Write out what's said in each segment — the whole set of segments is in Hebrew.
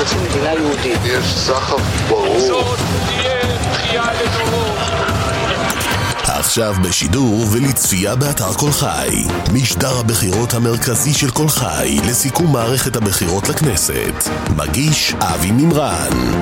רוצים מדינה יהודית. יש סחף ברור. זאת תהיה בחייה לדורות. עכשיו בשידור ולצפייה באתר כל חי. משדר הבחירות המרכזי של כל חי לסיכום מערכת הבחירות לכנסת. מגיש אבי מימרן.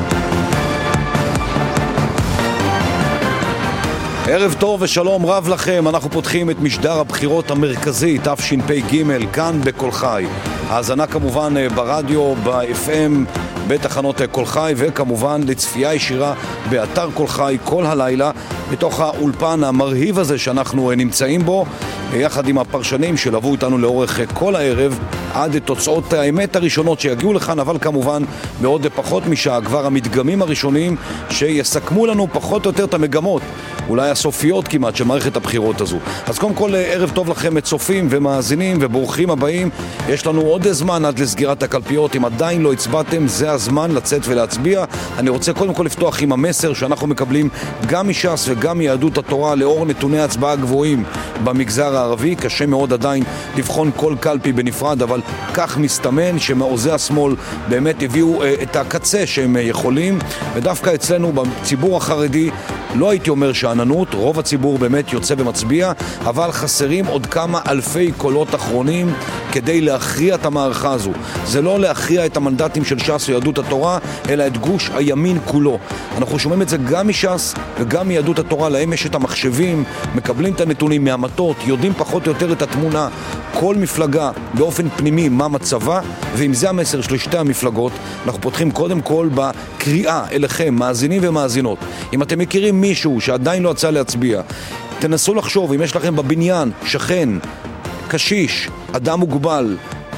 ערב טוב ושלום רב לכם, אנחנו פותחים את משדר הבחירות המרכזי תשפ"ג כאן בכל חי. האזנה כמובן ברדיו, ב-FM, בתחנות כל חי, וכמובן לצפייה ישירה באתר כל חי כל הלילה בתוך האולפן המרהיב הזה שאנחנו נמצאים בו, יחד עם הפרשנים שלוו איתנו לאורך כל הערב עד תוצאות האמת הראשונות שיגיעו לכאן, אבל כמובן בעוד פחות משעה כבר המדגמים הראשונים שיסכמו לנו פחות או יותר את המגמות, אולי הסופיות כמעט, של מערכת הבחירות הזו. אז קודם כל ערב טוב לכם צופים ומאזינים וברוכים הבאים. יש לנו עוד זמן עד לסגירת הקלפיות. אם עדיין לא הצבעתם, זה הזמן לצאת ולהצביע. אני רוצה קודם כל לפתוח עם המסר שאנחנו מקבלים גם מש"ס וגם מיהדות התורה לאור נתוני הצבעה גבוהים במגזר הערבי. קשה מאוד עדיין לבחון כל קלפי בנפרד, אבל כך מסתמן שמעוזי השמאל באמת הביאו את הקצה שהם יכולים, ודווקא אצלנו בציבור החרדי לא הייתי אומר שעננות, רוב הציבור באמת יוצא ומצביע, אבל חסרים עוד כמה אלפי קולות אחרונים כדי להכריע את המערכה הזו. זה לא להכריע את המנדטים של ש"ס ויהדות התורה, אלא את גוש הימין כולו. אנחנו שומעים את זה גם מש"ס וגם מיהדות התורה, להם יש את המחשבים, מקבלים את הנתונים מהמטות, יודעים פחות או יותר את התמונה, כל מפלגה באופן פנימי מה מצבה, ואם זה המסר של שתי המפלגות, אנחנו פותחים קודם כל בקריאה אליכם, מאזינים ומאזינות. אם אתם מכירים מישהו שעדיין לא יצא להצביע, תנסו לחשוב, אם יש לכם בבניין שכן, קשיש, אדם מוגבל,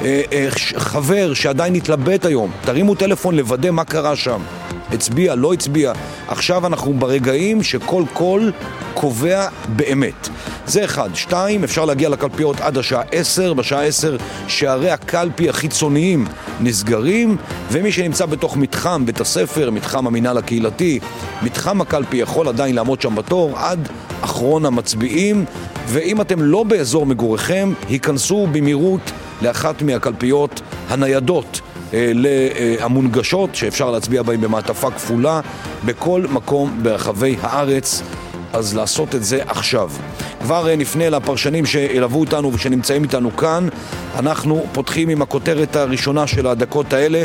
חבר שעדיין נתלבט היום, תרימו טלפון לוודא מה קרה שם, הצביע, לא הצביע. עכשיו אנחנו ברגעים שכל קול קובע באמת. זה אחד. 2, אפשר להגיע לקלפיות עד השעה 10. בשעה 10 שערי הקלפי החיצוניים נסגרים, ומי שנמצא בתוך מתחם בית הספר, מתחם המינהל הקהילתי, מתחם הקלפי יכול עדיין לעמוד שם בתור עד אחרון המצביעים. ואם אתם לא באזור מגוריכם, היכנסו במהירות לאחת מהקלפיות הניידות המונגשות שאפשר להצביע בהם במעטפה כפולה בכל מקום ברחבי הארץ. אז לעשות את זה עכשיו. כבר נפנה לפרשנים שילוו אותנו ושנמצאים איתנו כאן. אנחנו פותחים עם הכותרת הראשונה של הדקות האלה,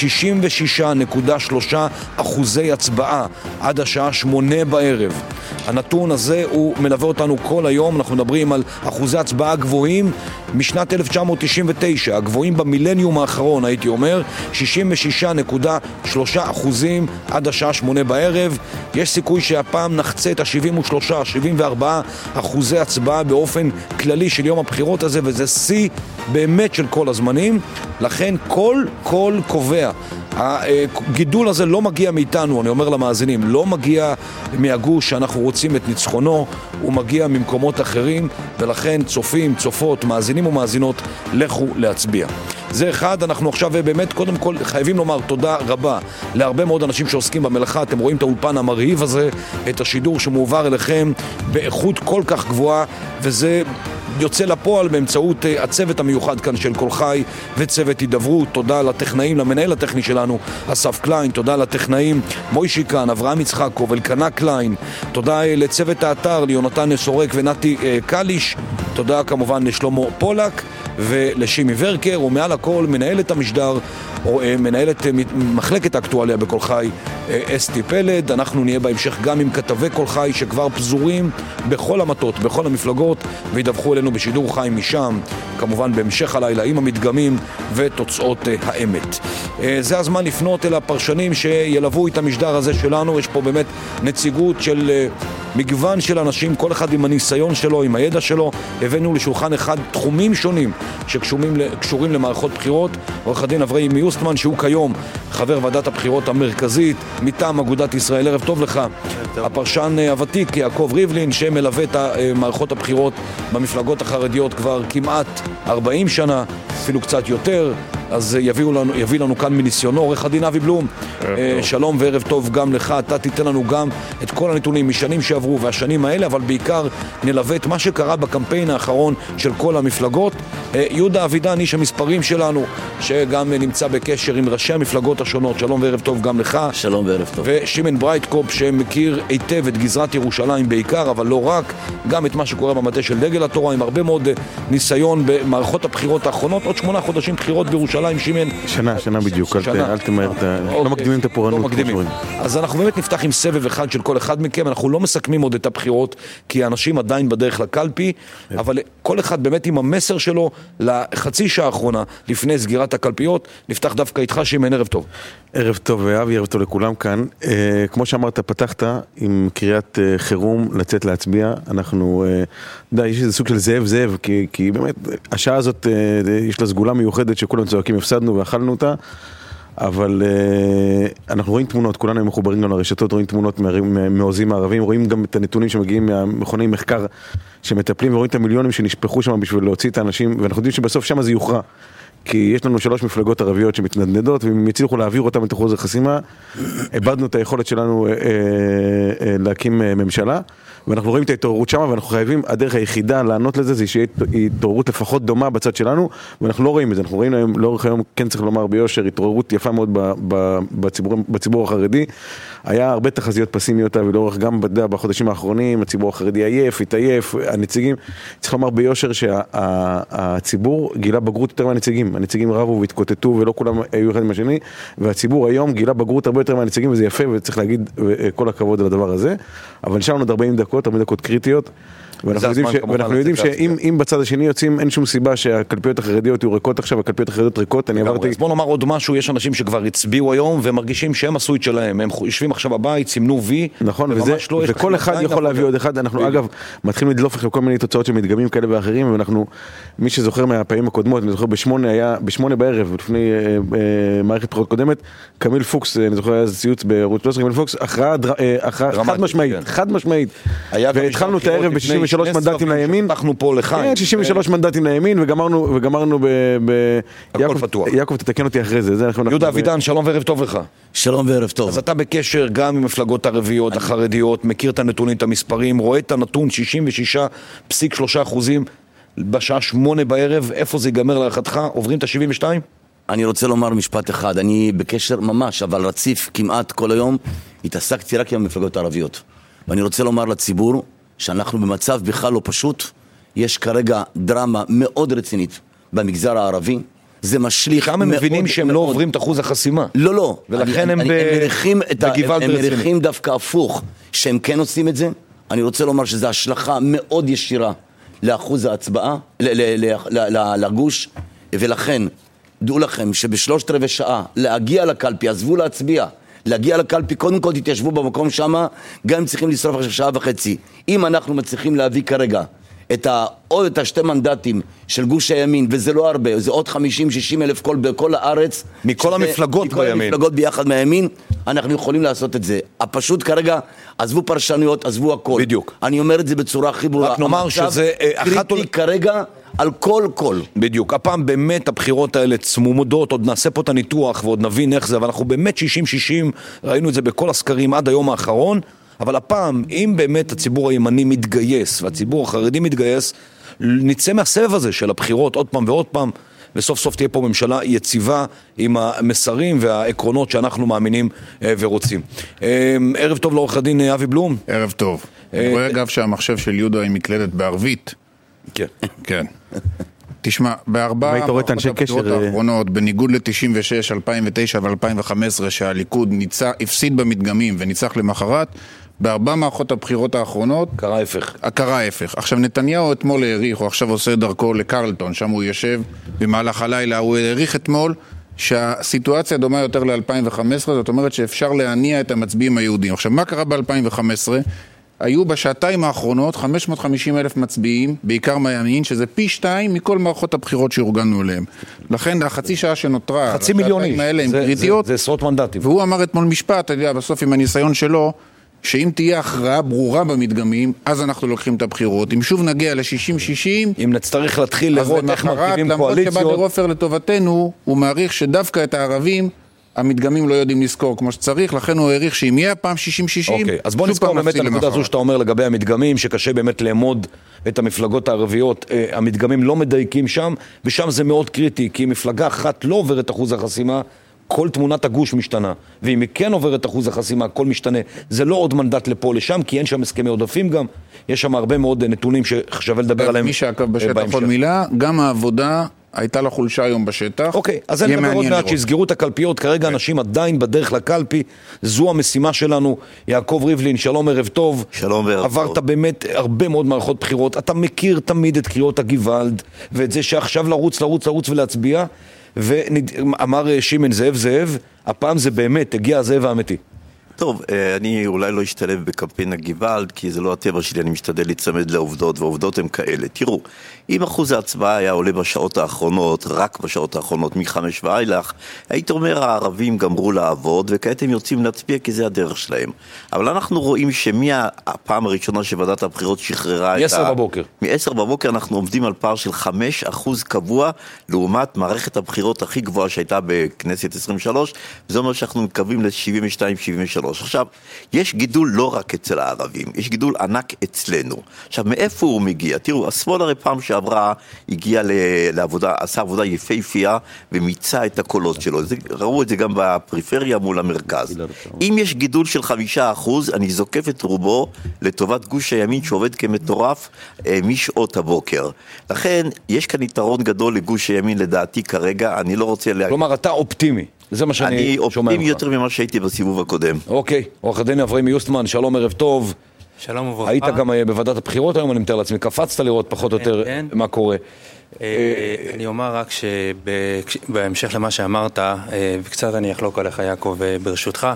66.3% הצבעה עד השעה 8 בערב. הנתון הזה הוא מלווה אותנו כל היום. אנחנו מדברים על אחוזי הצבעה גבוהים משנת 1999, הגבוהים במילניום האחרון הייתי אומר, 66.3% עד השעה 8 בערב. יש סיכוי שהפעם נחצה את ה-73-74% הצבעה באופן כללי של יום הבחירות הזה, וזה שיא באמת של כל הזמנים. לכן כל קובע. הגידול הזה לא מגיע מאיתנו, אני אומר למאזינים, לא מגיע מהגוש שאנחנו רוצים את ניצחונו, הוא מגיע ממקומות אחרים, ולכן צופים, צופות, מאזינים ומאזינות, לכו להצביע. זה אחד. אנחנו עכשיו באמת קודם כל חייבים לומר תודה רבה להרבה מאוד אנשים שעוסקים במלאכה. אתם רואים את האולפן המרהיב הזה, את השידור שמועבר אליכם באיכות כל כך גבוהה, וזה יוצא לפועל באמצעות הצוות המיוחד כאן של כל חי וצוות הידברות. תודה לטכנאים, למנהל הטכני שלנו אסף קליין, תודה לטכנאים מוישי כאן, אברהם יצחקוב, אלקנה קליין, תודה לצוות האתר ליונתן סורק ונתי קליש, תודה כמובן לשלמה פולק ולשימי ורקר, ומעל הכל מנהלת המשדר או מנהלת מחלקת האקטואליה בכל חי אסתי פלד. אנחנו נהיה בהמשך גם עם כתבי כל חי שכבר פזורים בכל המטות, בכל המפלגות, וידווחו אלינו בשידור חי משם, כמובן בהמשך הלילה עם המדגמים ותוצאות האמת. זה הזמן לפנות אל הפרשנים שילוו את המשדר הזה שלנו. יש פה באמת נציגות של מגוון של אנשים, כל אחד עם הניסיון שלו, עם הידע שלו. הבאנו לשולחן אחד תחומים שונים שקשורים למערכות בחירות. עורך הדין אברהים מיוסטמן, שהוא כיום חבר ועדת הבחירות המרכזית מטעם אגודת ישראל. ערב טוב לך. הפרשן הוותיק יעקב ריבלין, שמלווה את מערכות הבחירות במפלגות החרדיות כבר כמעט 40 שנה, אפילו קצת יותר. אז יביא לנו כאן מניסיונו. עורך הדין אבי בלום, שלום וערב טוב גם לך. אתה תיתן לנו גם את כל הנתונים משנים שעברו והשנים האלה, אבל בעיקר נלווה את מה שקרה בקמפיין האחרון של כל המפלגות. יהודה אבידן, איש המספרים שלנו, שגם נמצא בקשר עם ראשי המפלגות השונות. שלום וערב טוב גם לך. שלום וערב טוב. ושמן ברייטקופ, שמכיר היטב את גזרת ירושלים בעיקר, אבל לא רק, גם את מה שקורה במטה של דגל התורה, עם הרבה מאוד ניסיון במערכות הבחירות האחרונות. עוד 8 חודשים בחירות בירושלים, שמן. שנה בדיוק, אל תמהר, לא מקדימים את הפורענות. לא מקדימים. אז אנחנו באמת נפתח עם סבב אחד של כל אחד מכם. אנחנו לא מסכמים עוד את הבחירות, כי האנשים עדיין בדרך לקלפי, אבל כל אחד באמת עם המסר שלו לחצי שעה האחרונה לפני סגירת הקלפיות. נפתח דווקא איתך, שמן, ערב טוב. ערב טוב, אבי, ערב טוב לכולם כאן. כמו שאמרת, פתחת עם קריאת חירום לצאת להצביע. אנחנו, יש איזה סוג של זאב, כי באמת, השעה הזאת יש לה סגולה מיוחדת שכולם צועקים, הפסדנו ואכלנו אותה. אבל אנחנו רואים תמונות, כולנו מחוברים גם לרשתות, רואים תמונות מעוזים הערבים, רואים גם את הנתונים שמגיעים מהמכוני מחקר שמטפלים, ורואים את המיליונים שנשפכו שם בשביל להוציא את האנשים, ואנחנו יודעים שבסוף שם זה יוכרע, כי יש לנו 3 מפלגות ערביות שמתנדנדות, ואם יצליחו להעביר אותם את אחוז החסימה, איבדנו את היכולת שלנו להקים ממשלה, ואנחנו רואים את ההתעוררות שם, ואנחנו חייבים, הדרך היחידה לענות לזה, זה שיהיה התעוררות לפחות דומה בצד שלנו, ואנחנו לא רואים את זה, אנחנו רואים היום, לאורך היום, כן צריך לומר ביושר, התעוררות יפה מאוד בציבור החרדי. היה הרבה תחזיות פסימיות, ולאורך גם בחודשים האחרונים, הציבור החרדי התעייף, הנציגים, צריך לומר ביושר שהציבור גילה בגרות יותר מהנציגים. הנציגים רבו והתקוטטו, ולא כולם היו אחד עם השני, והציבור היום גילה בגרות הרבה יותר מהנציגים, וזה יפה, וצריך להגיד כל הכבוד על הדבר הזה. אבל נשארנו עוד 40 דקות קריטיות, ואנחנו יודעים שאם בצד השני יוצאים, אין שום סיבה שהקלפיות החרדיות יהיו ריקות עכשיו, הקלפיות החרדיות ריקות. אז בוא נאמר עוד משהו, יש אנשים שכבר הצביעו היום, ומרגישים שהם עשו את שלהם, הם יושבים עכשיו בבית, סימנו וי, נכון, וכל אחד יכול להביא עוד אחד. אנחנו אגב מתחילים לדלוף לכם כל מיני תוצאות שמתגמים כאלה ואחרים, ואנחנו, מי שזוכר מהפעמים הקודמות, אני זוכר ב8 בערב, לפני מערכת בחירות קודמת, קמיל פוקס, אני זוכר היה ציוץ בערוץ 13, קמיל פוקס, הכרעה חד משמעית, והתחלנו את הערב ב63 מנדטים לימין, אנחנו פה לחיים, 63 מנדטים לימין, וגמרנו הכל פתוח. יעקב תתקן אותי אחרי זה. יהודה אבידן, שלום וערב טוב לך. שלום וערב טוב. אז אתה בקשר גם עם מפלגות ערביות, החרדיות, מכיר את הנתונים, את המספרים, רואה את הנתון 66.3% בשעה 8 בערב, איפה זה ייגמר להערכתך? עוברים את ה-72? אני רוצה לומר משפט אחד, אני בקשר ממש, אבל רציף כמעט כל היום, התעסקתי רק עם המפלגות הערביות. ואני רוצה לומר לציבור שאנחנו במצב בכלל לא פשוט, יש כרגע דרמה מאוד רצינית במגזר הערבי, זה משליך מאוד. שם הם מבינים שהם לא עוברים את אחוז החסימה. לא. ולכן הם מריחים דווקא הפוך, שהם כן עושים את זה. אני רוצה לומר שזו השלכה מאוד ישירה לאחוז ההצבעה, לגוש, ולכן, דעו לכם שב3/4 שעה להגיע לקלפי, עזבו להצביע, להגיע לקלפי, קודם כל תתיישבו במקום שמה, גם אם צריכים לשרוף עכשיו 1.5 שעה. אם אנחנו מצליחים להביא כרגע עוד את 2 מנדטים של גוש הימין, וזה לא הרבה, זה עוד 50-60 אלף בכל הארץ. מכל המפלגות בימין. מכל המפלגות ביחד מהימין, אנחנו יכולים לעשות את זה. הפשוט כרגע, עזבו פרשנויות, עזבו הכל. בדיוק. אני אומר את זה בצורה הכי ברורה. רק נאמר שזה קריטי כרגע על כל. בדיוק. הפעם באמת הבחירות האלה צמומדות, עוד נעשה פה את הניתוח ועוד נבין איך זה, אבל אנחנו באמת 60-60, ראינו את זה בכל הסקרים עד היום האחרון. אבל הפעם, אם באמת הציבור הימני מתגייס, והציבור החרדי מתגייס, נצא מהסבב הזה של הבחירות עוד פעם ועוד פעם, וסוף סוף תהיה פה ממשלה יציבה עם המסרים והעקרונות שאנחנו מאמינים ורוצים. ערב טוב לעורך הדין אבי בלום. ערב טוב. אני רואה אגב שהמחשב של יהודה היא מקלדת בערבית. כן. תשמע, בארבע הבחירות האחרונות, בניגוד ל-96, 2009 ו-2015, שהליכוד הפסיד במדגמים וניצח למחרת, בארבע מערכות הבחירות האחרונות קרה ההפך. עכשיו נתניהו אתמול העריך, הוא עכשיו עושה דרכו לקרלטון, שם הוא יושב במהלך הלילה, הוא העריך אתמול שהסיטואציה דומה יותר ל-2015, זאת אומרת שאפשר להניע את המצביעים היהודים. עכשיו, מה קרה ב-2015? היו בשעתיים האחרונות 550,000 מצביעים, בעיקר מהימין, שזה פי 2 מכל מערכות הבחירות שאורגנו אליהם. לכן, החצי שעה שנותרה, 500,000 איש, זה עשרות מנדטים. והוא אמר אתמול משפט, אתה יודע, בסוף עם הניסיון שלו, שאם תהיה הכרעה ברורה במדגמים, אז אנחנו לוקחים את הבחירות. אם שוב נגיע ל-60-60, אם נצטרך להתחיל לראות איך מרכיבים קואליציות. למרות שבא דרופר לטובתנו, הוא מעריך שדווקא את הערבים, המדגמים לא יודעים לזכור כמו שצריך, לכן הוא העריך שאם יהיה פעם 60-60, אוקיי, אז בוא נזכור באמת הנקודה הזו שאתה אומר לגבי המדגמים, שקשה באמת לעמוד את המפלגות הערביות, המדגמים לא מדייקים שם, ושם זה מאוד קריטי, כי אם מפלגה אחת לא עוברת אחוז החסימה, כל תמונת הגוש משתנה, ואם היא כן עוברת אחוז החסימה, הכל משתנה. זה לא עוד מנדט לפה או לשם, כי אין שם הסכמי עודפים גם, יש שם הרבה מאוד נתונים ששווה לדבר עליהם. מי שעקב בשטח עוד מילה, גם העבודה הייתה לה חולשה היום בשטח. אוקיי, אז אין דבר עוד מעט שיסגרו את הקלפיות, כרגע אנשים עדיין בדרך לקלפי, זו המשימה שלנו. יעקב ריבלין, שלום ערב טוב. שלום וערב טוב. עברת באמת הרבה מאוד מערכות בחירות, אתה מכיר תמיד את קריאות הגוואלד, ואת זה שעכשיו לרוץ ולהצביע, ואמר שימן זאב, הפעם זה באמת, הגיע הזאב האמיתי. טוב, אני אולי לא אשתלב בקמפיין הגוואלד, כי זה לא הטבע שלי, אני משתדל להצמד לעובדות, והעובדות הן כאלה. תראו, אם אחוז ההצבעה היה עולה בשעות האחרונות, רק בשעות האחרונות, מ-5 ואילך, היית אומר, הערבים גמרו לעבוד, וכעת הם יוצאים להצביע כי זה הדרך שלהם. אבל אנחנו רואים שמהפעם הראשונה שוועדת הבחירות שחררה מ-10 בבוקר. מ-10 בבוקר אנחנו עומדים על פער של 5% קבוע, לעומת מערכת הבחירות הכי גבוהה שהייתה בכנסת 23, זה אומר שאנחנו מקווים ל-72-73. עכשיו, יש גידול לא רק אצל הערבים, יש גידול ענק אצלנו. עכשיו, מאיפה הוא מגיע? תראו, השמאל הרי פעם שעברה הגיע לעבודה, עשה עבודה יפהפייה ומיצה את הקולות שלו. ראו את זה גם בפריפריה מול המרכז. אם יש גידול של 5%, אני זוקף את רובו לטובת גוש הימין שעובד כמטורף משעות הבוקר. לכן, יש כאן יתרון גדול לגוש הימין לדעתי כרגע, אני לא רוצה כלומר, אתה אופטימי. זה מה שאני אני שומע אופטימי יותר ממה שהייתי בסיבוב הקודם. אוקיי, עורך הדין אברהם מיוסטמן, שלום ערב טוב. שלום וברכה. היית גם בוועדת הבחירות היום, אני מתאר לעצמי, קפצת לראות פחות או יותר מה קורה. אני אומר רק שבהמשך למה שאמרת, וקצת אני אחלוק עליך יעקב ברשותך,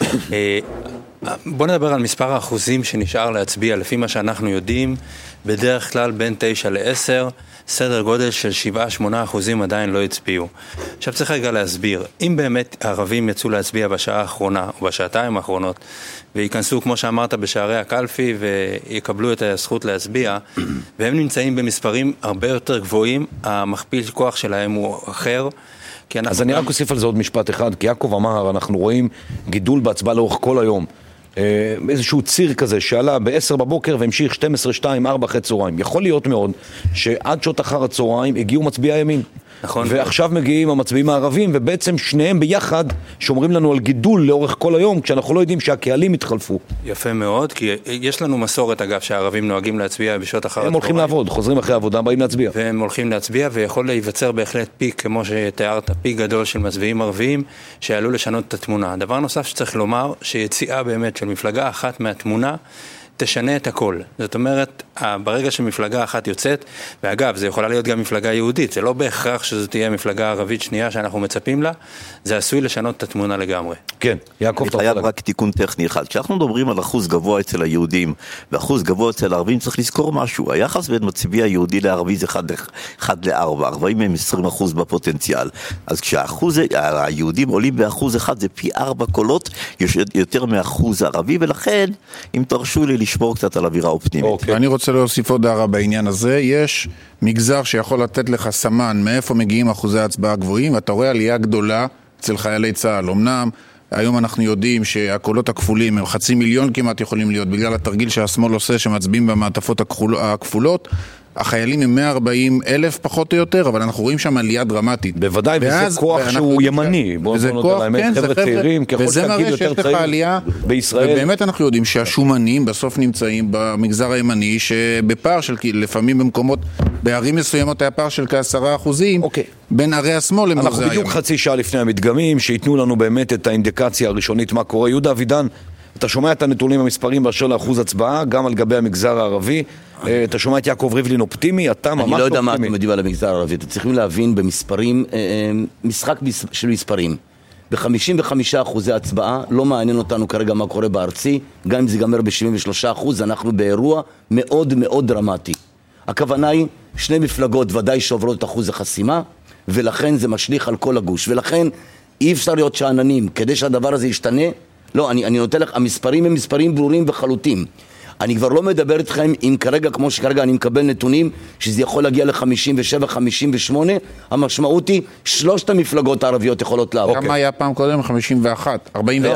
בוא נדבר על מספר האחוזים שנשאר להצביע, לפי מה שאנחנו יודעים, בדרך כלל בין 9 ל-10, סדר גודל של 7-8% עדיין לא הצביעו. עכשיו צריך רגע להסביר, אם באמת הערבים יצאו להצביע בשעה האחרונה או בשעתיים האחרונות וייכנסו כמו שאמרת בשערי הקלפי ויקבלו את הזכות להצביע והם נמצאים במספרים הרבה יותר גבוהים, המכפיל כוח שלהם הוא אחר. אז אני רק אוסיף על זה עוד משפט אחד, כי יעקב אמר, אנחנו רואים גידול בהצבעה לאורך כל היום. איזשהו ציר כזה שעלה ב-10 בבוקר והמשיך 12, 2, 4 אחרי צהריים. יכול להיות מאוד שעד שעות אחר הצהריים הגיעו מצביעי הימין. נכון. ועכשיו מגיעים המצביעים הערבים, ובעצם שניהם ביחד שומרים לנו על גידול לאורך כל היום, כשאנחנו לא יודעים שהקהלים התחלפו. יפה מאוד, כי יש לנו מסורת אגב שהערבים נוהגים להצביע בשעות אחר הצהריים. הם הולכים לעבוד, חוזרים אחרי העבודה, באים להצביע. והם הולכים להצביע, ויכול להיווצר בהחלט פיק, כמו שתיארת, פיק גדול של מצביעים ערביים, שעלו לשנות את התמונה. דבר נוסף שצריך לומר, שיציאה באמת של מפלגה אחת מהתמונה, תשנה את הכל. זאת אומרת, ברגע שמפלגה אחת יוצאת, ואגב, זה יכולה להיות גם מפלגה יהודית, זה לא בהכרח שזו תהיה מפלגה ערבית שנייה שאנחנו מצפים לה, זה עשוי לשנות את התמונה לגמרי. כן, יעקב, אני חייב רק תיקון טכני אחד. כשאנחנו מדברים על אחוז גבוה אצל היהודים, ואחוז גבוה אצל הערבים, צריך לזכור משהו. היחס בין מצביע יהודי לערבי זה 1-4, 40 הם 20% בפוטנציאל. אז כשהאחוז, היהודים עולים באחוז אחד, זה פי 4 קולות, יותר מאחוז הערבי, ולכן, אם תרשו לי לשמור קצת על אווירה אופטימית. ואני רוצה להוסיף עוד הערה בעניין הזה. יש מגזר שיכול לתת לך סמן מאיפה מגיעים אחוזי ההצבעה הגבוהים, ואתה רואה עלייה גדולה אצל חיילי צה"ל. אמנם היום אנחנו יודעים שהקולות הכפולים הם 500,000 כמעט יכולים להיות, בגלל התרגיל שהשמאל עושה שמצביעים במעטפות הכפולות. החיילים הם 140,000 פחות או יותר, אבל אנחנו רואים שם עלייה דרמטית. בוודאי, וזה כוח שהוא ימני. וזה כוח, כן, זה צעירים, וזה מראה שיש לך עלייה בישראל. ובאמת אנחנו יודעים שהשומנים בסוף נמצאים במגזר הימני, שבפער של, לפעמים במקומות, בערים מסוימות היה פער של כ10%, בין ערי השמאל למגזר הימין. אנחנו בדיוק חצי שעה לפני המדגמים, שיתנו לנו באמת את האינדיקציה הראשונית מה קורה. יהודה אבידן, אתה שומע את הנתונים המספרים באשר לאחוז הצבעה, גם על גבי המגזר הערבי. אתה שומע את יעקב ריבלין אופטימי, אתה ממש אופטימי. אני לא יודע מה אתם יודעים על המגזר הערבי. אתם צריכים להבין במספרים, משחק של מספרים. ב-55% הצבעה, לא מעניין אותנו כרגע מה קורה בארצי, גם אם זה גמר ב-73%, אנחנו באירוע מאוד מאוד דרמטי. הכוונה היא, שני מפלגות ודאי שעוברות את אחוז החסימה, ולכן זה משליך על כל הגוש. ולכן אי אפשר להיות שעננים, כדי שהדבר הזה ישתנה, לא, אני נותן לך, המספרים הם מספרים ברורים וחלוטים. אני כבר לא מדבר איתכם אם כרגע, כמו שכרגע אני מקבל נתונים, שזה יכול להגיע ל-57, 58, המשמעות היא, 3 המפלגות הערביות יכולות לעבור. כמה היה פעם קודם? 51,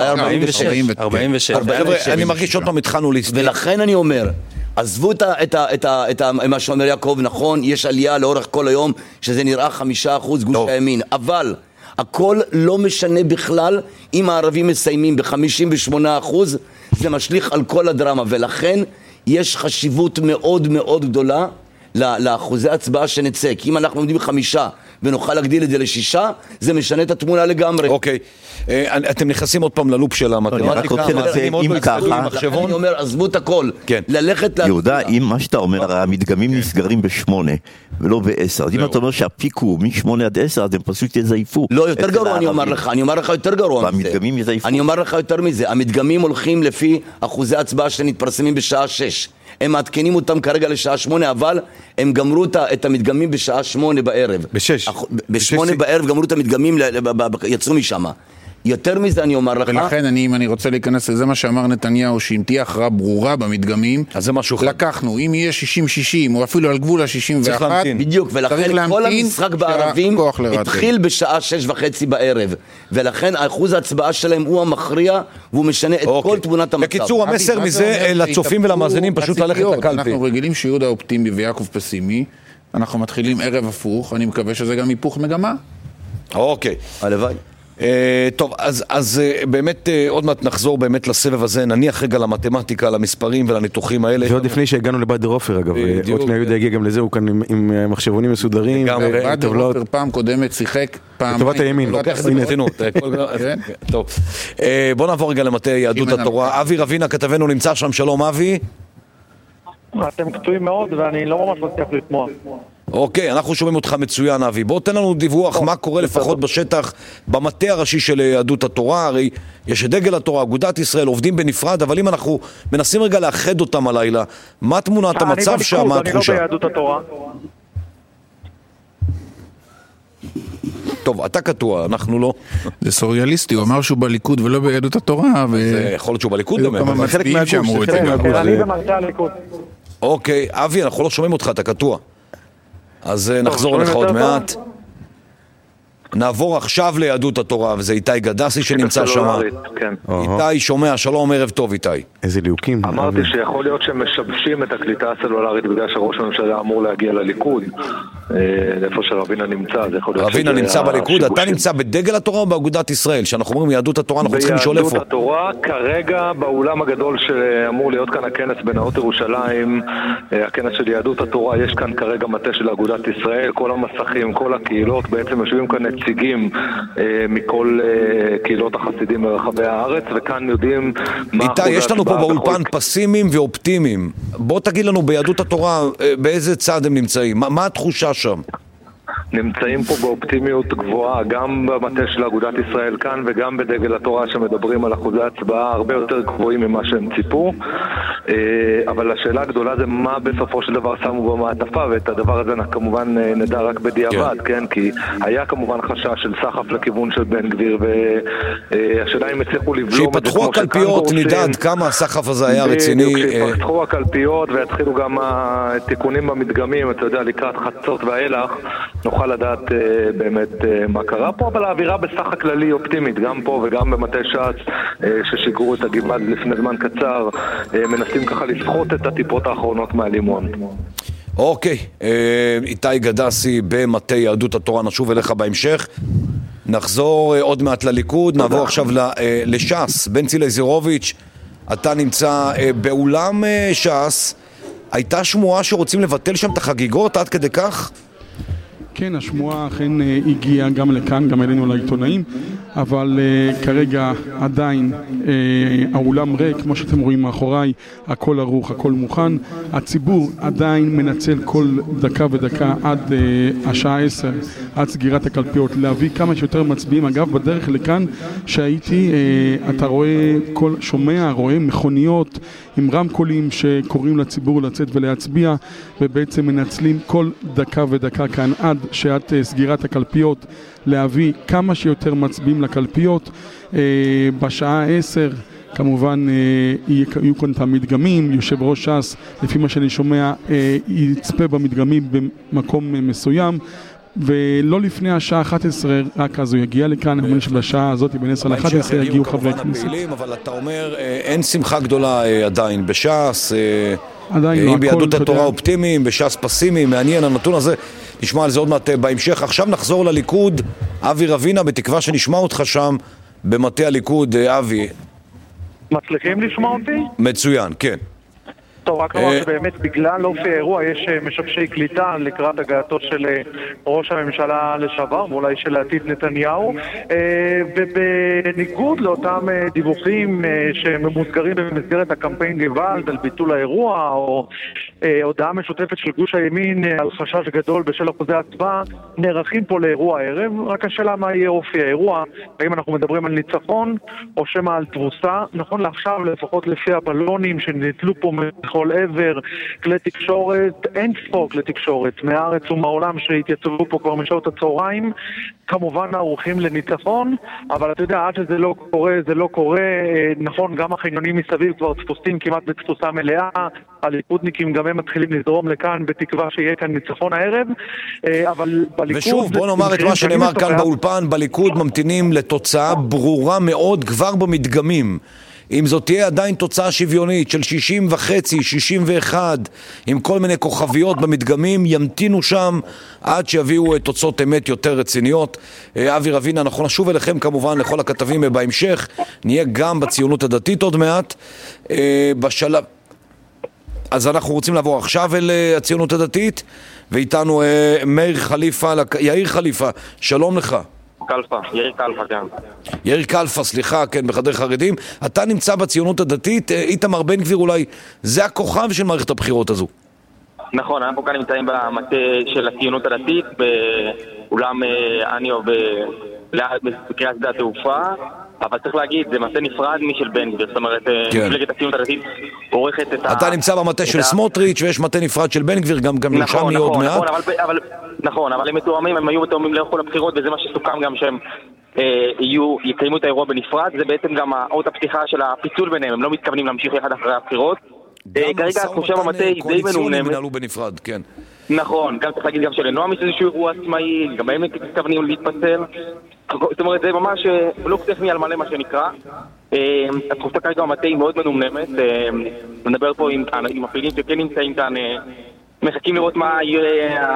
46. חבר'ה, אני מרגיש עוד פעם התחלנו להסתכל. ולכן אני אומר, עזבו את מה שאומר יעקב, נכון, יש עלייה לאורך כל היום, שזה נראה 5% גוש הימין, אבל הכל לא משנה בכלל אם הערבים מסיימים ב-58%, זה משליך על כל הדרמה, ולכן יש חשיבות מאוד מאוד גדולה לאחוזי הצבעה שנצא, כי אם אנחנו עומדים 5 ונוכל להגדיל את זה ל6, זה משנה את התמונה לגמרי. אוקיי, אתם נכנסים עוד פעם ללופ של המתמטיקה. אם ככה, אני אומר, עזבו את הכל, ללכת... יהודה, אם מה שאתה אומר, המדגמים נסגרים ב8 ולא ב10, אז אם אתה אומר שהפיק הוא מ8 עד 10, אז הם פשוט יזייפו. לא, יותר גרוע אני אומר לך יותר גרוע מזה. והמדגמים יזייפו. אני אומר לך יותר מזה, המדגמים הולכים לפי אחוזי הצבעה שנתפרסמים בשעה 6. הם מעדכנים אותם כרגע לשעה 8, אבל הם גמרו את המדגמים בשעה 8 בערב. ב8 בערב גמרו את המדגמים, יצאו משם. יותר מזה אני אומר לך. ולכן אם אני רוצה להיכנס לזה מה שאמר נתניהו, שאם תהיה הכרעה ברורה במדגמים, אז זה משהו לקחנו, אם יהיה 60-60 או אפילו על גבול ה-61, בדיוק, ולכן כל המשחק בערבים התחיל בשעה 6:30 בערב, ולכן האחוז ההצבעה שלהם הוא המכריע, והוא משנה את כל תמונת המצב. בקיצור, המסר מזה לצופים ולמאזינים פשוט ללכת לקלפי. אנחנו רגילים שיהודה אופטימי ויעקב פסימי, אנחנו מתחילים ערב הפוך, אני מקווה שזה גם היפוך מגמה. אוקיי. הלוואי. טוב, אז באמת עוד מעט נחזור באמת לסבב הזה, נניח רגע למתמטיקה, למספרים ולניתוחים האלה. ועוד לפני שהגענו לבאדר עופר אגב, עוד שנייה יהודה הגיע גם לזה, הוא כאן עם מחשבונים מסודרים. באדר עופר פעם קודמת שיחק פעם... לטובת הימין. לוקח את זה ברצינות. טוב, בוא נעבור רגע למטה יהדות התורה. אבי רבינה כתבנו נמצא שם, שלום אבי. אתם קטועים מאוד ואני לא ממש מצליח לשמוע. אוקיי, אנחנו שומעים אותך מצוין אבי. בוא תן לנו דיווח מה קורה לפחות בשטח במטה הראשי של יהדות התורה. הרי יש דגל התורה, אגודת ישראל, עובדים בנפרד, אבל אם אנחנו מנסים רגע לאחד אותם הלילה, מה תמונת המצב שם, מה התחושה? אני לא ביהדות התורה. טוב, אתה קטוע, אנחנו לא. זה סוריאליסטי, הוא אמר שהוא בליכוד ולא ביהדות התורה. זה יכול להיות שהוא בליכוד גם. כמה מצביעים שאמרו את זה. אני במטה הליכוד. אוקיי, אבי, אנחנו לא שומעים אותך, אתה קטוע. אז נחזור לך עוד מעט. נעבור עכשיו ליהדות התורה, וזה איתי גדסי שנמצא שם. איתי שומע, שלום, ערב טוב איתי. איזה ליהוקים. אמרתי שיכול להיות שהם משבשים את הקליטה הסלולרית בגלל שראש הממשלה אמור להגיע לליכוד, איפה שרבינה נמצא. רבינה נמצא בליכוד, אתה נמצא בדגל התורה או באגודת ישראל? שאנחנו אומרים יהדות התורה, אנחנו צריכים לשאול איפה. ביהדות התורה, כרגע באולם הגדול שאמור להיות כאן הכנס בנאות ירושלים, הכנס של יהדות התורה, יש כאן כרגע מטה של אגודת ישראל, כל המסכים, כל הקהילות, בעצם יושבים כאן נציגים מכל קהילות החסידים ברחבי הארץ, וכאן יודעים מה... איתי, יש לנו פה באולפן פסימיים ואופטימיים. בוא תגיד לנו ביהדות התורה באיזה צד הם נמצאים, מה התחושה שם? נמצאים פה באופטימיות גבוהה, גם במטה של אגודת ישראל כאן וגם בדגל התורה שמדברים על אחוזי הצבעה הרבה יותר גבוהים ממה שהם ציפו, אבל השאלה הגדולה זה מה בסופו של דבר שמו במעטפה, ואת הדבר הזה כמובן נדע רק בדיעבד, כן? כי היה כמובן חשש של סחף לכיוון של בן גביר, והשאלה אם הצליחו לבלום את זה שיפתחו הקלפיות, נדעת כמה הסחף הזה היה רציני. כשיפתחו הקלפיות ויתחילו גם התיקונים במדגמים, אתה יודע, לקראת חצות והילך, נוכל לדעת באמת מה קרה פה, אבל האווירה בסך הכללי אופטימית, גם פה וגם במטה ש"ס ששיגרו את הגבעת לפני זמן קצר, מנסים ככה לסחוט את הטיפות האחרונות מהלימון. אוקיי, איתי גדסי במטה יהדות התורה, נשוב אליך בהמשך. נחזור עוד מעט לליכוד, נעבור עכשיו לש"ס. בנצי לזירוביץ', אתה נמצא באולם ש"ס, הייתה שמועה שרוצים לבטל שם את החגיגות עד כדי כך? כן, השמועה אכן הגיעה גם לכאן, גם אלינו לעיתונאים, אבל כרגע עדיין האולם ריק, כמו שאתם רואים מאחוריי, הכל ערוך, הכל מוכן. הציבור עדיין מנצל כל דקה ודקה עד השעה 10, עד סגירת הקלפיות, להביא כמה שיותר מצביעים. אגב, בדרך לכאן שהייתי, אתה רואה מכוניות עם רמקולים שקוראים לציבור לצאת ולהצביע, ובעצם מנצלים כל דקה ודקה כאן עד שעת סגירת הקלפיות, להביא כמה שיותר מצביעים לקלפיות. בשעה 10 כמובן יהיו כאן את המדגמים, יושב ראש ש"ס, לפי מה שאני שומע, יצפה במדגמים במקום מסוים, ולא לפני השעה 11, רק אז הוא יגיע לכאן. אני אומר שבשעה הזאת, בין 10 ל-11, יגיעו חברי כנסת. אבל אתה אומר, אין שמחה גדולה עדיין בש"ס, עדיין לא, אם ביהדות התורה אופטימיים, בש"ס פסימיים, מעניין הנתון הזה, נשמע על זה עוד מעט בהמשך. עכשיו נחזור לליכוד, אבי רבינה, בתקווה שנשמע אותך שם במטה הליכוד. אבי, מצליחים לשמוע אותי? מצוין, כן. טוב, רק לומר שבאמת בגלל אופי האירוע יש משבשי קליטה לקראת הגעתו של ראש הממשלה לשעבר, ואולי של העתיד נתניהו, ובניגוד לאותם דיווחים שממוסגרים במסגרת הקמפיין גוואלד על ביטול האירוע, או הודעה משותפת של גוש הימין על חשש גדול בשל אחוזי הצבעה, נערכים פה לאירוע הערב. רק השאלה מה יהיה אופי האירוע, האם אנחנו מדברים על ניצחון או שמא על תבוסה. נכון לעכשיו, לפחות לפי הבלונים שנטלו פה בכל עבר, כלי תקשורת, אין ספור כלי תקשורת מהארץ ומהעולם שהתייצבו פה כבר משעות הצהריים, כמובן ערוכים לניצחון, אבל אתה יודע, עד שזה לא קורה, זה לא קורה. נכון, גם החניונים מסביב כבר תפוסים כמעט בתפוסה מלאה, הליכודניקים גם הם מתחילים לזרום לכאן בתקווה שיהיה כאן ניצחון הערב, אבל בליכוד... ושוב, בוא נאמר את מה שנאמר כאן באולפן, בליכוד ממתינים לתוצאה ברורה מאוד כבר במדגמים. אם זאת תהיה עדיין תוצאה שוויונית של 60.5, 61, עם כל מיני כוכביות במדגמים, ימתינו שם עד שיביאו תוצאות אמת יותר רציניות. אבי רבינה, אנחנו נשוב אליכם כמובן, לכל הכתבים בהמשך, נהיה גם בציונות הדתית עוד מעט. בשלב... אז אנחנו רוצים לעבור עכשיו אל הציונות הדתית, ואיתנו יאיר חליפה, שלום לך. יאיר קלפה, כן. יאיר קלפה, סליחה, כן, בחדר חרדים. אתה נמצא בציונות הדתית, איתמר בן גביר אולי, זה הכוכב של מערכת הבחירות הזו. נכון, אנחנו כאן נמצאים במטה של הציונות הדתית, באולם אניו בקריית שדה התעופה, אבל צריך להגיד, זה מטה נפרד משל בן גביר, זאת אומרת, מפלגת הציונות הדתית עורכת את אתה נמצא במטה של סמוטריץ' ויש מטה נפרד של בן גביר, גם נשם לי עוד מעט. נכון, אבל הם מתואמים, הם היו מתואמים לאורך כל הבחירות, וזה מה שסוכם גם שהם יקיימו את האירוע בנפרד. זה בעצם גם אות הפתיחה של הפיצול ביניהם, הם לא מתכוונים להמשיך יחד אחרי הבחירות. כרגע התחושה במטה היא די מנומנמת. ינהלו בנפרד, כן. נכון, גם צריך להגיד גם שלנועם יש איזשהו אירוע עצמאי, גם בהם מתכוונים להתפצל. זאת אומרת, זה ממש בלוק טכני על מלא מה שנקרא. התחושה כרגע במטה היא מאוד מנומנמת. נדבר פה עם הפעילים שכן נמצאים כאן, מחכים לראות מה יהיה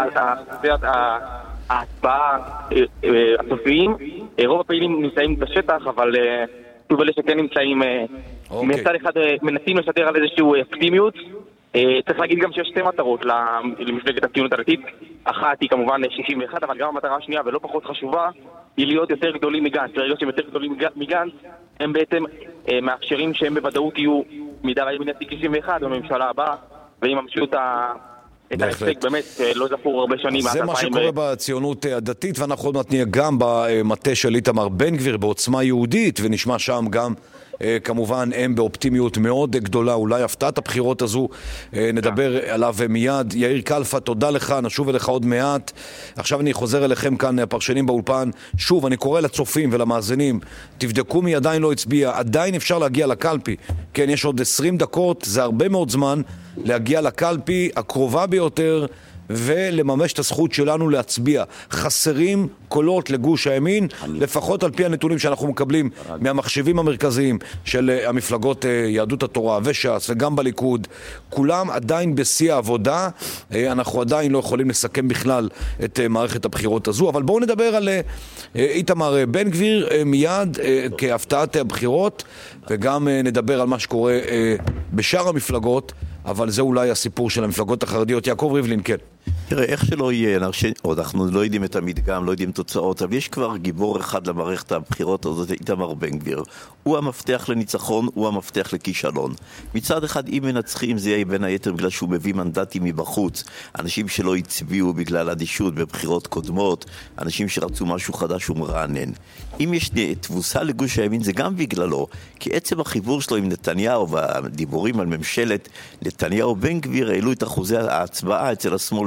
ההצבעה הסופיים. רוב הפעילים נמצאים בשטח, אבל שוב אלה שכן נמצאים מצד אחד מנסים לשדר על איזשהו אופטימיות. צריך להגיד גם שיש שתי מטרות למפלגת הציונות הדתית. אחת היא כמובן 61, אבל גם המטרה השנייה ולא פחות חשובה היא להיות יותר גדולים מגנץ. ברגע שהם יותר גדולים מגנץ, הם בעצם מאפשרים שהם בוודאות יהיו מידה לימין הציג 61 בממשלה הבאה, ואם ממשיכו את ההפסק באמת לא זכור הרבה שנים. זה מה שקורה בציונות הדתית, ואנחנו עוד מעט נהיה גם במטה של איתמר בן גביר בעוצמה יהודית, ונשמע שם גם כמובן הם באופטימיות מאוד גדולה, אולי הפתעת הבחירות הזו, נדבר עליו מיד. יאיר קלפה, תודה לך, נשוב אליך עוד מעט. עכשיו אני חוזר אליכם כאן, הפרשנים באולפן. שוב, אני קורא לצופים ולמאזינים, תבדקו מי עדיין לא הצביע, עדיין אפשר להגיע לקלפי. כן, יש עוד 20 דקות, זה הרבה מאוד זמן להגיע לקלפי הקרובה ביותר ולממש את הזכות שלנו להצביע. חסרים קולות לגוש הימין, לפחות על פי הנתונים שאנחנו מקבלים מהמחשבים המרכזיים של המפלגות יהדות התורה וש"ס וגם בליכוד. כולם עדיין בשיא העבודה, אנחנו עדיין לא יכולים לסכם בכלל את מערכת הבחירות הזו, אבל בואו נדבר על איתמר בן גביר מיד כהפתעת הבחירות, וגם נדבר על מה שקורה בשאר המפלגות, אבל זה אולי הסיפור של המפלגות החרדיות. יעקב ריבלין, כן. תראה, איך שלא יהיה, אנחנו לא יודעים את המדגם, לא יודעים תוצאות, אבל יש כבר גיבור אחד למערכת הבחירות הזאת, איתמר בן גביר. הוא המפתח לניצחון, הוא המפתח לכישלון. מצד אחד, אם מנצחים, זה יהיה בין היתר בגלל שהוא מביא מנדטים מבחוץ. אנשים שלא הצביעו בגלל אדישות בבחירות קודמות, אנשים שרצו משהו חדש ומרענן. אם יש תבוסה לגוש הימין, זה גם בגללו, כי עצם החיבור שלו עם נתניהו והדיבורים על ממשלת נתניהו בן גביר העלו את אחוזי ההצבעה אצל השמאל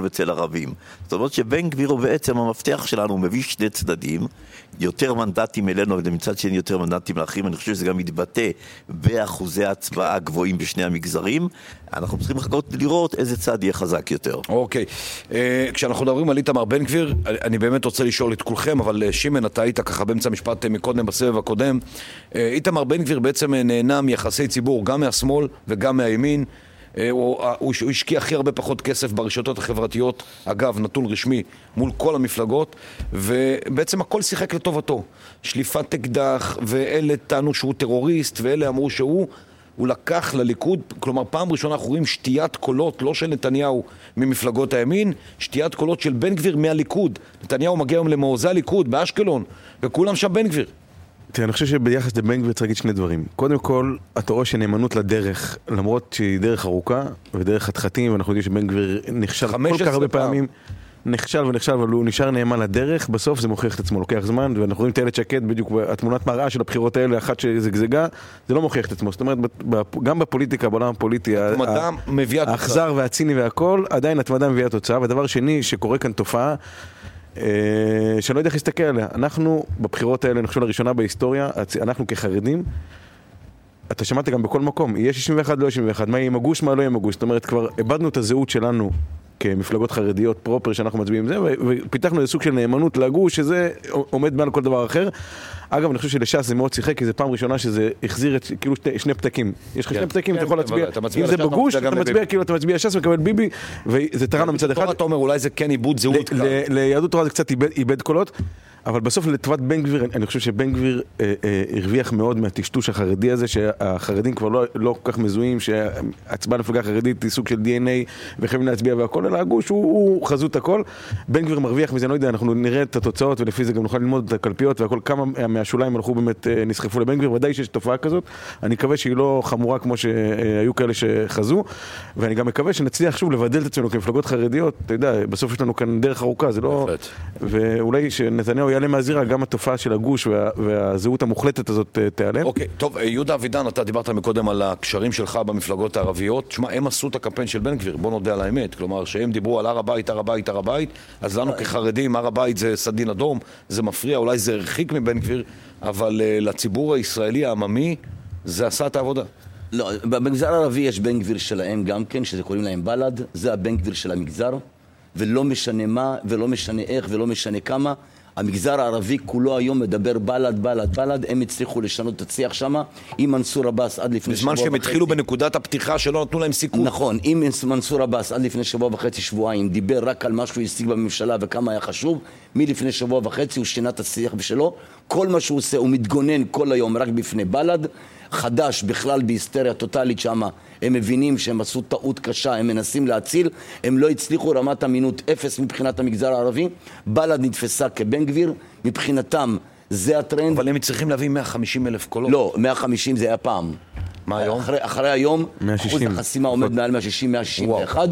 אצל ערבים. זאת אומרת שבן גביר הוא בעצם המפתח שלנו, הוא מביא שני צדדים, יותר מנדטים אלינו, ומצד שני יותר מנדטים לאחרים. אני חושב שזה גם מתבטא באחוזי ההצבעה הגבוהים בשני המגזרים. אנחנו צריכים לחכות לראות איזה צד יהיה חזק יותר. אוקיי. כשאנחנו מדברים על איתמר בן גביר, אני באמת רוצה לשאול את כולכם, אבל שימן, אתה היית ככה באמצע משפט מקודם בסבב הקודם. איתמר בן גביר בעצם נהנה מיחסי ציבור, גם מהשמאל וגם מהימין. הוא השקיע הכי הרבה פחות כסף ברשתות החברתיות, אגב, נתון רשמי, מול כל המפלגות, ובעצם הכל שיחק לטובתו. שליפת אקדח, ואלה טענו שהוא טרוריסט, ואלה אמרו שהוא לקח לליכוד, כלומר פעם ראשונה אנחנו רואים שתיית קולות, לא של נתניהו ממפלגות הימין, שתיית קולות של בן גביר מהליכוד. נתניהו מגיע היום למעוזי הליכוד באשקלון, וכולם שם בן גביר. תראה, אני חושב שביחס לבן גביר צריך להגיד שני דברים. קודם כל, אתה רואה שנאמנות לדרך, למרות שהיא דרך ארוכה ודרך חתחתים, ואנחנו יודעים שבן גביר נכשל כל כך הרבה פעמים, נכשל, אבל הוא נשאר נאמן לדרך, בסוף זה מוכיח את עצמו, לוקח זמן, ואנחנו רואים את איילת שקד, בדיוק התמונת מראה של הבחירות האלה, אחת שזגזגה, זה לא מוכיח את עצמו. זאת אומרת, גם בפוליטיקה, בעולם הפוליטי, האכזר והציני והכל, עדיין התמדה מביאה תוצאה. והדבר שני, שקורה כאן תופעה, שאני לא יודע איך להסתכל עליה. אנחנו בבחירות האלה, אני חושב לראשונה בהיסטוריה, אנחנו כחרדים, אתה שמעת גם בכל מקום, יהיה 61, לא 61, מה יהיה עם הגוש, מה לא יהיה עם הגוש. זאת אומרת, כבר איבדנו את הזהות שלנו כמפלגות חרדיות פרופר שאנחנו מצביעים זה, ופיתחנו איזה סוג של נאמנות לגוש, שזה עומד מעל כל דבר אחר. אגב, אני חושב שלש"ס זה מאוד שיחק, כי זה פעם ראשונה שזה החזיר את כאילו שני פתקים. יש לך שני פתקים, אתה יכול להצביע. אם זה בגוש, אתה מצביע כאילו אתה מצביע ש"ס ומקבל ביבי, וזה תרם מצד אחד. אתה אומר, אולי זה כן איבוד זהות. ליהדות תורה זה קצת איבד קולות, אבל בסוף לטובת בן גביר, אני חושב שבן גביר הרוויח מאוד מהטשטוש החרדי הזה, שהחרדים כבר לא כל כך מזוהים, שהצבעה למפלגה החרדית היא סוג של DNA וחייבים להצביע והכל, אלא הגוש הוא חזות הכל. בן גביר מרוויח מזה, אני לא יודע, אנחנו נראה את התוצאות ולפי זה גם נוכל ללמוד את הקלפיות והכל, כמה מהשוליים הלכו באמת נסחפו לבן גביר, ודאי שיש תופעה כזאת. אני מקווה שהיא לא חמורה כמו שהיו כאלה שחזו, ואני גם מקווה שנצליח שוב לבדל את עצמנו כמפלגות חרדיות. אתה יודע, בסוף יש לנו כאן דרך ארוכה, זה לא... ואולי שנתניהו יעלה מהזירה, גם התופעה של הגוש והזהות המוחלטת הזאת תיעלם. אוקיי, טוב, יהודה אבידן, אתה דיברת מקודם על הקשרים שלך במפלגות הערביות. תשמע, הם עשו את הקמפיין של בן גביר, בוא נודה על האמת. כלומר, שהם דיברו על הר הבית, הר הבית, הר הבית, אז לנו כחרדים, הר הבית זה סדין אדום, זה מפריע, אולי זה הרחיק מבן גביר, אבל לציבור הישראלי העממי, זה עשה את העבודה. לא, במגזר הערבי יש בן גביר שלהם גם כן, שזה קוראים להם בלד, זה הבן גביר של המגזר, ולא משנה מה, ולא משנה איך, ולא משנה כמה. המגזר הערבי כולו היום מדבר בלד, בלד, בלד, הם הצליחו לשנות את השיח שם, עם מנסור עבאס עד לפני שבוע וחצי. בזמן שהם התחילו בנקודת הפתיחה שלא נתנו להם סיכוי. נכון, אם מנסור עבאס עד לפני שבוע וחצי, שבועיים, דיבר רק על מה שהוא השיג בממשלה וכמה היה חשוב, מלפני שבוע וחצי הוא שינה את השיח בשלו, כל מה שהוא עושה הוא מתגונן כל היום רק בפני בלד, חדש בכלל בהיסטריה טוטלית שם, הם מבינים שהם עשו טעות קשה, הם מנסים להציל, הם לא הצליחו, רמת אמינות אפס מבחינת המגזר הערבי, בלד נתפסה כבן גביר, מבחינתם זה הטרנד. אבל הם צריכים להביא 150,000 קולות. לא, 150 זה היה פעם. מה היום? אחרי היום, אחוז החסימה עומד מעל 160, 161,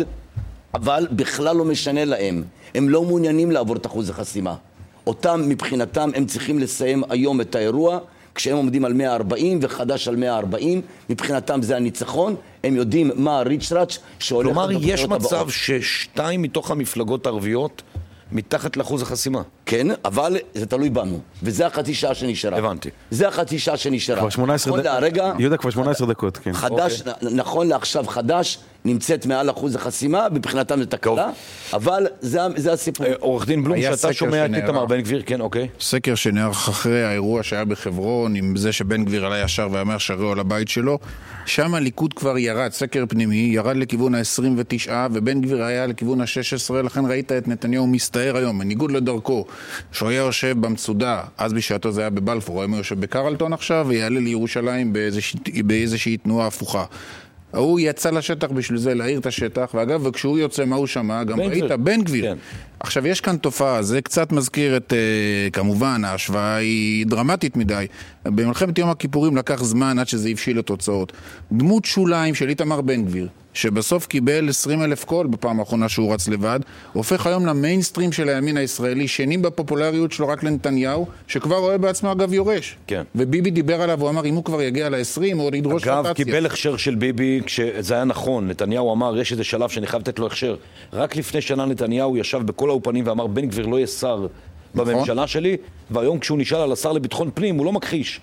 אבל בכלל לא משנה להם, הם לא מעוניינים לעבור את אחוז החסימה. אותם מבחינתם הם צריכים לסיים היום את האירוע, כשהם עומדים על 140 וחדש על 140, מבחינתם זה הניצחון, הם יודעים מה הריצ'ראץ' שהולך... כלומר, יש מצב ששתיים מתוך המפלגות הערביות מתחת לאחוז החסימה. כן, אבל זה תלוי בנו, וזה החצי שעה שנשארה. הבנתי. זה החצי שעה שנשארה. כבר 18 דקות. יהודה, כבר 18 דקות, כן. חדש, נכון לעכשיו חדש, נמצאת מעל אחוז החסימה, מבחינתם זה תקלה, אבל זה הסיפור. עורך דין בלום, שאתה שומע את איתמר בן גביר, כן, אוקיי. סקר שנערך אחרי האירוע שהיה בחברון, עם זה שבן גביר עלה ישר ואמר שרו על הבית שלו, שם הליכוד כבר ירד, סקר פנימי, ירד לכיוון ה-29, ובן גביר היה לכיוון ה-16, לכן ראית את נתניהו מסתער היום, בניגוד לדרכו, שהוא היה יושב במצודה, אז בשעתו זה היה בבלפור, הוא היה יושב בקרלטון עכשיו, ויעלה לירושלים באיזושהי תנועה הפוכה. הוא יצא לשטח בשביל זה, להעיר את השטח, ואגב, וכשהוא יוצא, מה הוא שמע? גם ראית, בן גביר. כן. עכשיו, יש כאן תופעה, זה קצת מזכיר את, כמובן, ההשוואה היא דרמטית מדי. במלחמת יום הכיפורים לקח זמן עד שזה הבשיל לתוצאות. דמות שוליים של איתמר בן גביר, שבסוף קיבל 20,000 קול בפעם האחרונה שהוא רץ לבד, הופך היום למיינסטרים של הימין הישראלי, שני בפופולריות שלו רק לנתניהו, שכבר רואה בעצמו אגב יורש. כן. וביבי דיבר עליו, הוא אמר, אם הוא כבר יגיע ל-20, או לדרוש רוטציה. אגב, קיבל הכשר של ביבי, כשזה היה נכון, נתניהו אמר, יש איזה שלב שאני חייב לתת לו הכשר. רק לפני שנה נתניהו ישב בכל האופנים ואמר, בן גביר לא יהיה שר בממשלה שלי, והיום כשהוא נשאל על השר לביטחון פנים, הוא לא מכחיש.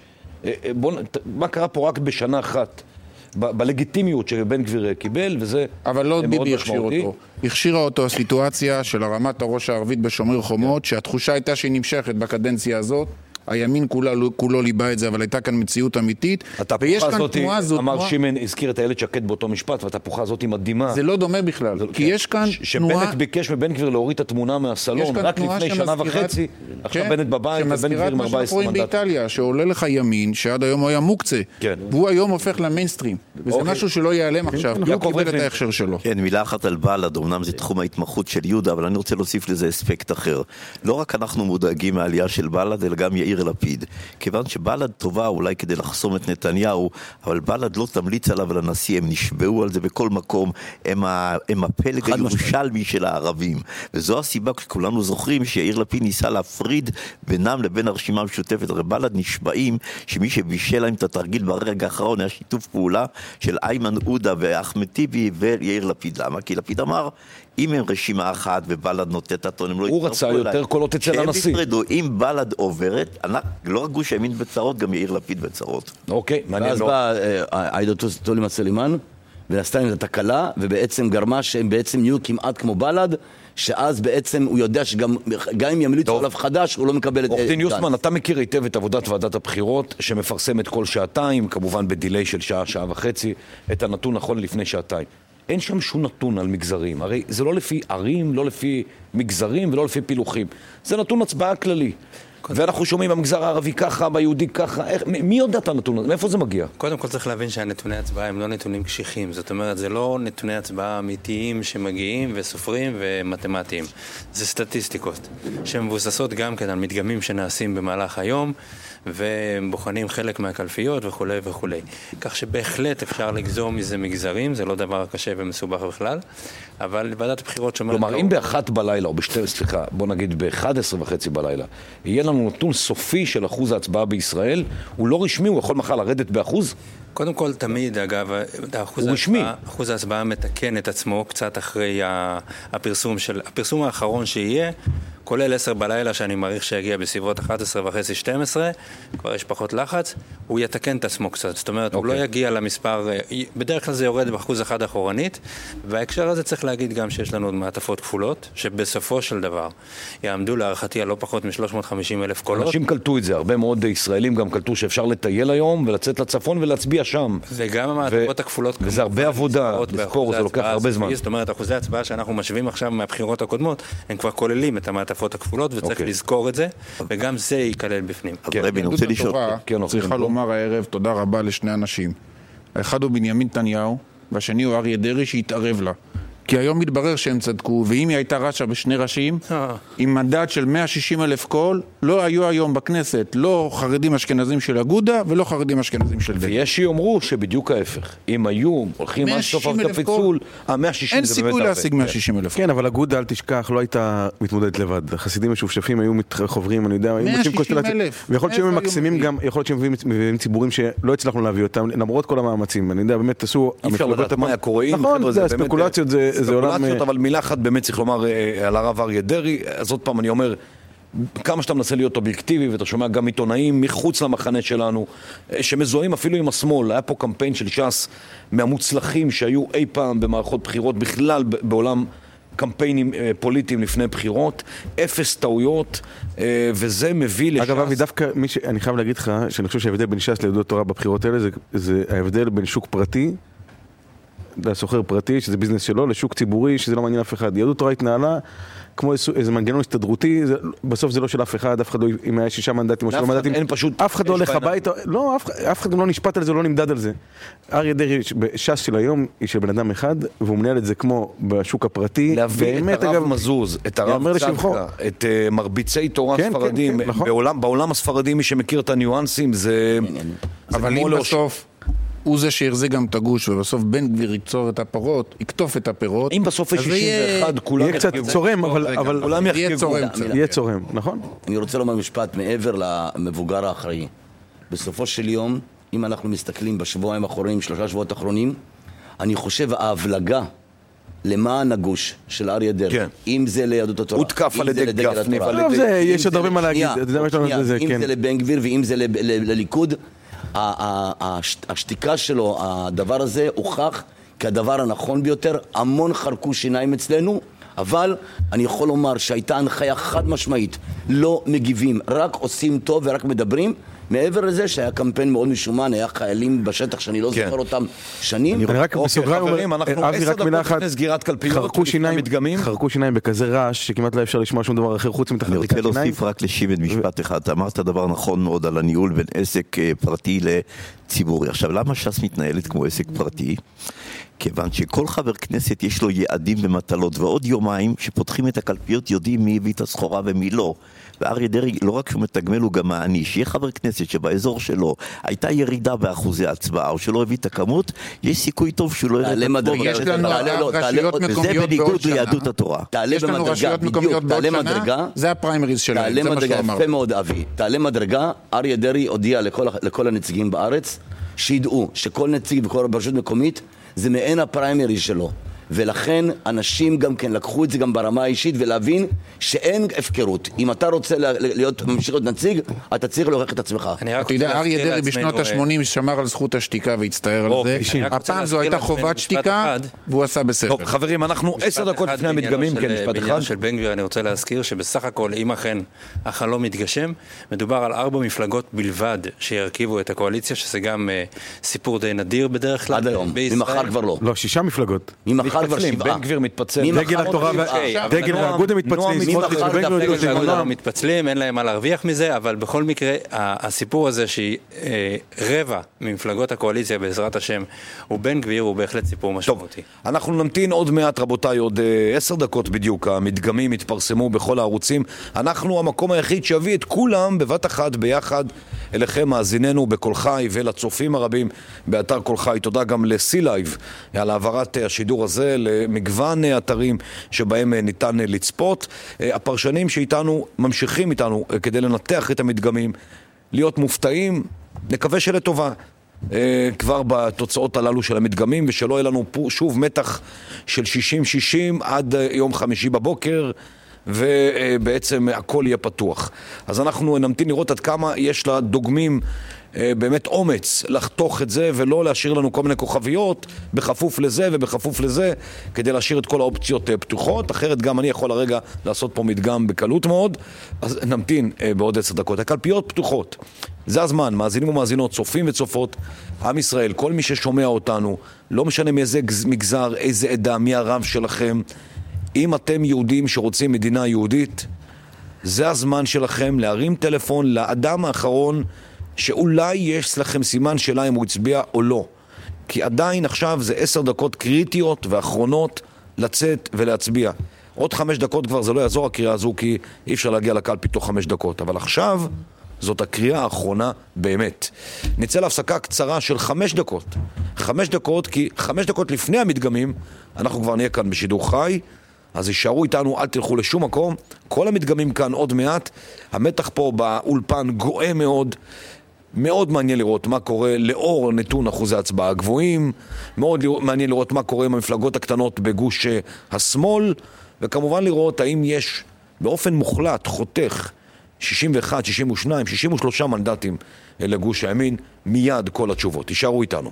מה קרה פה רק בשנה אחת? בלגיטימיות שבן גביר קיבל, וזה אבל לא ביבי הכשיר אותו. הכשירה אותו הסיטואציה של הרמת הראש הערבית בשומר חומות, שהתחושה הייתה שהיא נמשכת בקדנציה הזאת. הימין כולו ליבה את זה, אבל הייתה כאן מציאות אמיתית. ויש כאן תנועה הזאת. אמר שימן, הזכיר את הילד שקט באותו משפט, והתפוחה הזאת היא מדהימה. זה לא דומה בכלל. כי יש כאן תנועה... שבנט ביקש מבן גביר להוריד את התמונה מהסלון, רק לפני שנה וחצי, עכשיו בנט בבית, ובן גביר עם 14 מנדט. באיטליה, שעולה לך ימין, שעד היום הוא היה מוקצה, והוא היום הופך למיינסטרים. וזה משהו שלא ייעלם עכשיו, הוא קיבל את ההכשר שלו. כן, מילה אחת על בל"ד, אמנם זה תחום ההתמחות של יהודה, אבל אני רוצה להוסיף לזה אספקט אחר. לא רק אנחנו מודאגים מהעלייה של בל"ד, אלא גם יאיר לפיד. כיוון שבל"ד טובה אולי כדי לחסום את נתניהו, אבל בל"ד לא תמליץ עליו לנשיא, הם נשבעו על זה בכל מקום, הם הפלג הירושלמי של הערבים. וזו הסיבה שכולנו זוכרים שיאיר לפיד ניסה להפריד בינם לבין הרשימה המשותפת. הרי בל"ד נשבעים שמי שבישל להם את התרגיל ברגע האחרון היה שיתוף פעולה של איימן עודה ואחמד טיבי ויאיר לפיד. למה? כי לפיד אמר, אם הם רשימה אחת ובל"ד נוטט הטון, הם לא הוא רצה יותר קולות אצל הנשיא. שהם יפרדו, אם בל"ד עוברת, לא רק גוש הימין בצרות, גם יאיר לפיד בצרות. אוקיי, מעניין. ואז באה עאידה תומא סלימאן, ועשתה עם זה תקלה, ובעצם גרמה שהם בעצם נהיו כמעט כמו בל"ד, שאז בעצם הוא יודע שגם אם ימליצו עליו חדש, הוא לא מקבל את... עורך דין יוסמן, אתה מכיר היטב את עבודת ועדת הבחירות, שמפרסמת כל שעתיים, כמובן בדילי של שעה, שעה וחצי, את הנתון נכון לפני שעתיים. אין שם שום נתון על מגזרים, הרי זה לא לפי ערים, לא לפי מגזרים ולא לפי פילוחים. זה נתון הצבעה כללי. ואנחנו שומעים במגזר הערבי ככה, ביהודי ככה, מי יודע את הנתון הזה? מאיפה זה מגיע? קודם כל צריך להבין שהנתוני הצבעה הם לא נתונים קשיחים, זאת אומרת, זה לא נתוני הצבעה אמיתיים שמגיעים וסופרים ומתמטיים. זה סטטיסטיקות, שמבוססות גם כן על מדגמים שנעשים במהלך היום, ובוחנים חלק מהקלפיות וכו' וכו'. כך שבהחלט אפשר לגזור מזה מגזרים, זה לא דבר קשה ומסובך בכלל, אבל ועדת הבחירות שאומרת... כלומר, אם ב-1 בלילה, או בוא נגיד ב-11:30 בלילה, יהיה לנו נתון סופי של אחוז ההצבעה בישראל, הוא לא רשמי, הוא יכול מחר לרדת באחוז? קודם כל, תמיד, אגב, אחוז ההצבעה מתקן את עצמו קצת אחרי הפרסום האחרון שיהיה, כולל 10 בלילה שאני מעריך שיגיע בסביבות 11:30, 12, כבר יש פחות לחץ, הוא יתקן את עצמו קצת. זאת אומרת, הוא לא יגיע למספר, בדרך כלל זה יורד באחוז אחד אחורנית, וההקשר הזה צריך להגיד גם שיש לנו עוד מעטפות כפולות, שבסופו של דבר יעמדו להערכתי על לא פחות מ-350,000 קולות. אנשים קלטו את זה, הרבה מאוד ישראלים גם קלטו שאפשר לטייל היום ולצאת לצפון ולהצביע שם. וגם המעטפות הכפולות. וזה הרבה עבודה, לספור, זה לוקח הרבה זמן. זאת אומרת, אחוזי הצבעה שאנחנו משווים עכשיו מהבחירות הקודמות, הם כבר כוללים את המעטפות הכפולות, וצריך לזכור את זה, וגם זה ייכלל בפנים. צריכה לומר הערב תודה רבה לשני אנשים. האחד הוא בנימין נתניהו, והשני הוא אריה דרעי שהתערב לה. כי היום מתברר שהם צדקו, ואם היא הייתה רשה בשני ראשים, עם מדד של 160,000 קול, לא היו היום בכנסת, לא חרדים אשכנזים של אגודה, ולא חרדים אשכנזים של דגל. ויש שיאמרו שבדיוק ההפך. אם היו הולכים עד סוף הפיצול, 160 אין סיכוי להשיג 160,000. כן, אבל אגודה, אל תשכח, לא הייתה מתמודדת לבד. החסידים משופשפים היו חוברים, אני יודע, 160,000. ויכול להיות שהם מקסימים גם, יכול להיות שהם מביאים ציבורים שלא הצלחנו להביא אותם, למרות כל המאמצים. אני יודע, באמת עשו... ספקולציות, אבל מילה אחת באמת צריך לומר על הרב אריה דרעי. אז עוד פעם אני אומר, כמה שאתה מנסה להיות אובייקטיבי, ואתה שומע גם עיתונאים מחוץ למחנה שלנו, שמזוהים אפילו עם השמאל. היה פה קמפיין של ש"ס מהמוצלחים שהיו אי פעם במערכות בחירות, בכלל בעולם קמפיינים פוליטיים לפני בחירות, 0 טעויות, וזה מביא לש"ס... אגב, אבי, דווקא אני חייב להגיד לך, שאני חושב שההבדל בין ש"ס ליהדות התורה בבחירות האלה, זה ההבדל בין שוק פרטי, לסוחר פרטי, שזה ביזנס שלו, לשוק ציבורי, שזה לא מעניין אף אחד. יהדות התורה התנהלה כמו איזה מנגנון הסתדרותי, בסוף זה לא של אף אחד, אף אחד לא, אם היה 6 מנדטים או 7 מנדטים, אף אחד לא הולך הביתה, לא, אף אחד גם לא נשפט על זה, לא נמדד על זה. אריה דרעי, בש"ס של היום, היא של בן אדם אחד, והוא מנהל את זה כמו בשוק הפרטי. להביא את הרב מזוז, את הרב צדקה, את מרביצי תורה ספרדים, בעולם הספרדי, מי שמכיר את הניואנסים, זה... אבל אם בסוף הוא זה שיחזיק גם את הגוש, ובסוף בן גביר יקצור את הפירות, יקטוף את הפירות. אם בסוף יש 61, כולם יהיה קצת צורם, אבל כולם יחגגו. יהיה צורם, נכון? אני רוצה לומר משפט מעבר למבוגר האחראי. בסופו של יום, אם אנחנו מסתכלים בשבועיים האחרונים, 3 שבועות האחרונים, אני חושב ההבלגה למען הגוש של אריה דרעי, אם זה ליהדות התורה, הותקף על ידי גפני, יש עוד הרבה מה להגיד, אם זה לבן גביר ואם זה לליכוד, השתיקה שלו, הדבר הזה הוכח כדבר הנכון ביותר. המון חרקו שיניים אצלנו, אבל אני יכול לומר שהייתה הנחיה חד משמעית, לא מגיבים, רק עושים טוב ורק מדברים. מעבר לזה שהיה קמפיין מאוד משומן, היה חיילים בשטח שאני לא זוכר אותם שנים. אני רק בסוגריים אומר, אבי רק מילה אחת, חרקו שיניים בכזה רעש שכמעט לא אפשר לשמוע שום דבר אחר חוץ מתחת ריקת שיניים. אני רוצה להוסיף רק לשיבת משפט אחד. אמרת דבר נכון מאוד על הניהול בין עסק פרטי לציבורי. עכשיו, למה ש"ס מתנהלת כמו עסק פרטי? כיוון שכל חבר כנסת יש לו יעדים ומטלות, ועוד יומיים שפותחים את הקלפיות יודעים מי הביא את הסחורה ומי לא. ואריה דרעי לא רק שהוא מתגמל, הוא גם מעניש. יהיה חבר כנסת שבאזור שלו הייתה ירידה באחוזי ההצבעה, או שלא הביא את הכמות, יש סיכוי טוב שהוא לא יראה את הדבר. יש לנו רשויות מקומיות בעוד שנה. ליהדות התורה. יש לנו רשויות מקומיות בעוד שנה, זה הפריימריז שלהם. תעלה מדרגה, יפה מאוד אבי. תעלה מדרגה, אריה דרעי הודיע לכל הנציגים בארץ, שידעו שכל נציג וכל רשות מקומית זה מעין הפריימריז שלו. ולכן אנשים גם כן לקחו את זה גם ברמה האישית ולהבין שאין הפקרות. אם אתה רוצה ממשיך להיות נציג, אתה צריך להוכיח את עצמך. אתה יודע, אריה דרעי בשנות ה-80 שמר על זכות השתיקה והצטער על זה. הפעם זו הייתה חובת שתיקה והוא עשה בסדר. חברים, אנחנו 10 דקות לפני המדגמים, כן, משפט אחד. של בן גביר אני רוצה להזכיר שבסך הכל, אם אכן החלום מתגשם, מדובר על 4 מפלגות בלבד שירכיבו את הקואליציה, שזה גם סיפור די נדיר בדרך כלל. עד היום, ממחר כבר לא. לא, 6 מפלגות. בן גביר מתפצל. דגל התורה דגל והאגודה מתפצלים, אין להם מה להרוויח מזה, אבל בכל מקרה, הסיפור הזה שהיא רבע ממפלגות הקואליציה בעזרת השם, הוא בן גביר, הוא בהחלט סיפור משמעותי. אנחנו נמתין עוד מעט רבותיי, עוד 10 דקות בדיוק, המדגמים התפרסמו בכל הערוצים. אנחנו המקום היחיד שיביא את כולם בבת אחת ביחד אליכם מאזיננו בכל חי ולצופים הרבים באתר כל חי. תודה גם לסי-לייב על העברת השידור הזה למגוון אתרים שבהם ניתן לצפות. הפרשנים שאיתנו ממשיכים איתנו כדי לנתח את המדגמים, להיות מופתעים, נקווה שלטובה כבר בתוצאות הללו של המדגמים, ושלא יהיה לנו שוב מתח של 60-60 עד יום חמישי בבוקר, ובעצם הכל יהיה פתוח. אז אנחנו נמתין לראות עד כמה יש לדוגמים באמת אומץ לחתוך את זה ולא להשאיר לנו כל מיני כוכביות בכפוף לזה ובכפוף לזה, כדי להשאיר את כל האופציות פתוחות. אחרת גם אני יכול הרגע לעשות פה מדגם בקלות מאוד. אז נמתין בעוד 10 דקות. הקלפיות פתוחות, זה הזמן. מאזינים ומאזינות, צופים וצופות, עם ישראל, כל מי ששומע אותנו, לא משנה מאיזה מגזר, איזה עדה, מי הרב שלכם, אם אתם יהודים שרוצים מדינה יהודית, זה הזמן שלכם להרים טלפון לאדם האחרון שאולי יש לכם סימן שאלה אם הוא הצביע או לא. כי עדיין עכשיו זה 10 דקות קריטיות ואחרונות לצאת ולהצביע. עוד 5 דקות כבר זה לא יעזור הקריאה הזו, כי אי אפשר להגיע לקלפי תוך 5 דקות. אבל עכשיו זאת הקריאה האחרונה באמת. נצא להפסקה קצרה של 5 דקות. 5 דקות, כי 5 דקות לפני המדגמים אנחנו כבר נהיה כאן בשידור חי. אז יישארו איתנו, אל תלכו לשום מקום. כל המדגמים כאן עוד מעט. המתח פה באולפן גואה מאוד. מאוד מעניין לראות מה קורה לאור נתון אחוזי הצבעה הגבוהים. מאוד מעניין לראות מה קורה עם המפלגות הקטנות בגוש השמאל. וכמובן לראות האם יש באופן מוחלט חותך 61, 62, 63 מנדטים לגוש הימין. מיד כל התשובות. יישארו איתנו.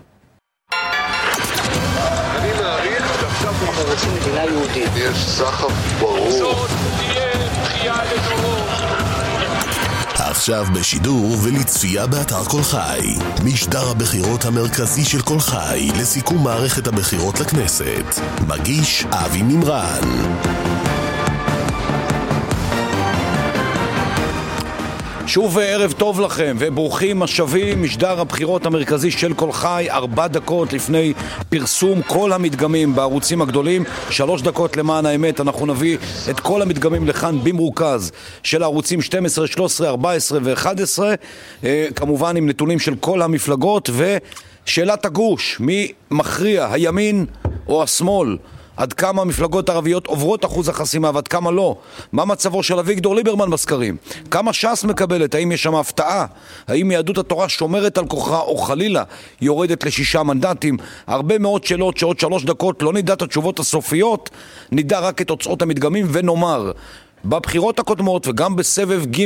אנחנו רוצים מדינה יהודית. יש סחף ברור. זאת תהיה בכייה לדורות. עכשיו בשידור ולצפייה באתר כל חי. משדר הבחירות המרכזי של כל חי לסיכום מערכת הבחירות לכנסת. מגיש אבי מימרן. שוב ערב טוב לכם וברוכים השבים. משדר הבחירות המרכזי של כל חי, 4 דקות לפני פרסום כל המדגמים בערוצים הגדולים, 3 דקות למען האמת. אנחנו נביא את כל המדגמים לכאן במרוכז של הערוצים 12, 13, 14 ו-11, כמובן עם נתונים של כל המפלגות. ושאלת הגוש, מי מכריע, הימין או השמאל? עד כמה המפלגות הערביות עוברות אחוז החסימה ועד כמה לא? מה מצבו של אביגדור ליברמן בסקרים? כמה ש"ס מקבלת? האם יש שם הפתעה? האם יהדות התורה שומרת על כוחה או חלילה יורדת ל6 מנדטים? הרבה מאוד שאלות שעוד 3 דקות לא נדע את התשובות הסופיות, נדע רק את תוצאות המדגמים. ונאמר, בבחירות הקודמות וגם בסבב ג'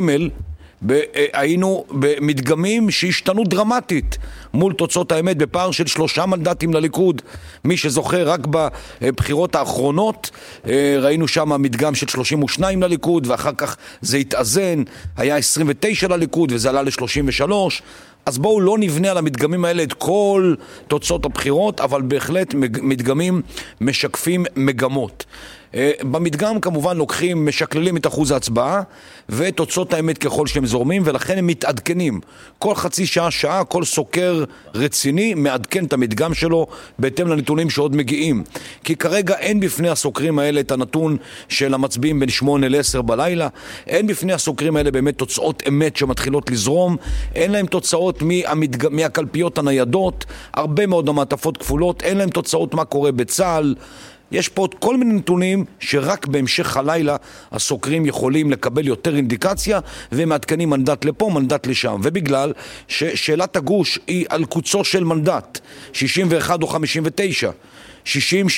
היינו במדגמים שהשתנו דרמטית מול תוצאות האמת, בפער של 3 מנדטים לליכוד. מי שזוכר, רק בבחירות האחרונות ראינו שם מדגם של 32 לליכוד, ואחר כך זה התאזן, היה 29 לליכוד וזה עלה ל33. אז בואו לא נבנה על המדגמים האלה את כל תוצאות הבחירות, אבל בהחלט מדגמים משקפים מגמות. במדגם כמובן לוקחים, משקללים את אחוז ההצבעה ותוצאות האמת ככל שהם זורמים, ולכן הם מתעדכנים כל חצי שעה, כל סוקר רציני מעדכן את המדגם שלו בהתאם לנתונים שעוד מגיעים, כי כרגע אין בפני הסוקרים האלה את הנתון של המצביעים בין 8 ל-10 בלילה, אין בפני הסוקרים האלה באמת תוצאות אמת שמתחילות לזרום, אין להם תוצאות מהקלפיות הניידות, הרבה מאוד המעטפות כפולות, אין להם תוצאות מה קורה בצה"ל. יש פה כל מיני נתונים שרק בהמשך הלילה הסוקרים יכולים לקבל יותר אינדיקציה, ומעדכנים מנדט לפה, מנדט לשם. ובגלל ששאלת הגוש היא על קוצו של מנדט, 61 או 59, 60-60,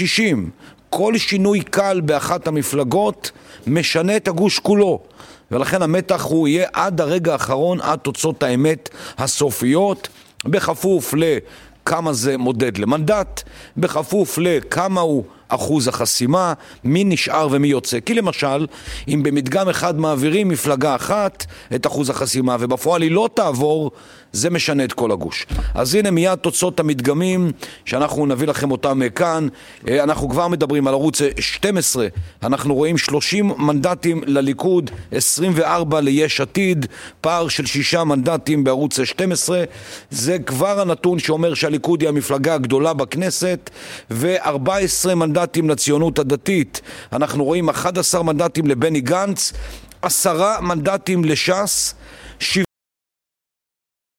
כל שינוי קל באחת המפלגות משנה את הגוש כולו. ולכן המתח הוא יהיה עד הרגע האחרון, עד תוצאות האמת הסופיות, בכפוף לכמה זה מודד למנדט, בכפוף לכמה הוא אחוז החסימה, מי נשאר ומי יוצא. כי למשל, אם במדגם אחד מעבירים מפלגה אחת את אחוז החסימה ובפועל היא לא תעבור, זה משנה את כל הגוש. אז הנה מיד תוצאות המדגמים שאנחנו נביא לכם אותם כאן. אנחנו כבר מדברים על ערוץ 12, אנחנו רואים 30 מנדטים לליכוד, 24 ליש עתיד, פער של 6 מנדטים בערוץ 12. זה כבר הנתון שאומר שהליכוד היא המפלגה הגדולה בכנסת, ו14 מנדטים לציונות הדתית. אנחנו רואים 11 מנדטים לבני גנץ, 10 מנדטים לש"ס,